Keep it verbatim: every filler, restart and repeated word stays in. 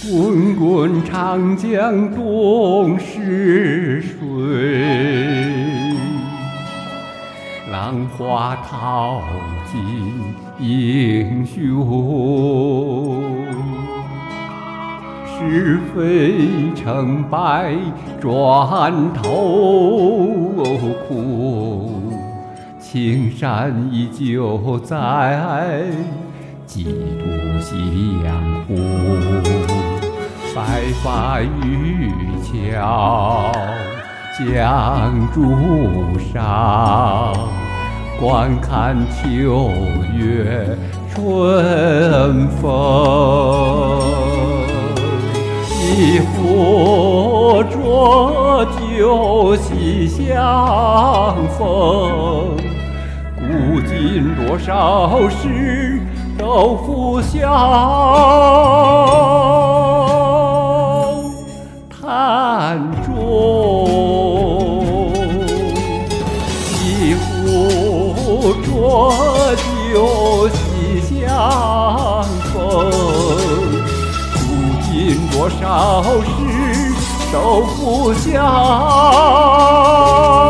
滚滚长江东逝水，浪花淘尽英雄。是非成败转头空，青山依旧在，几度夕阳红。白发渔樵江渚上，观看秋月春风。一壶浊酒喜相逢，古今多少事，都付笑谈中。一壶浊酒喜相逢，多少事都付笑。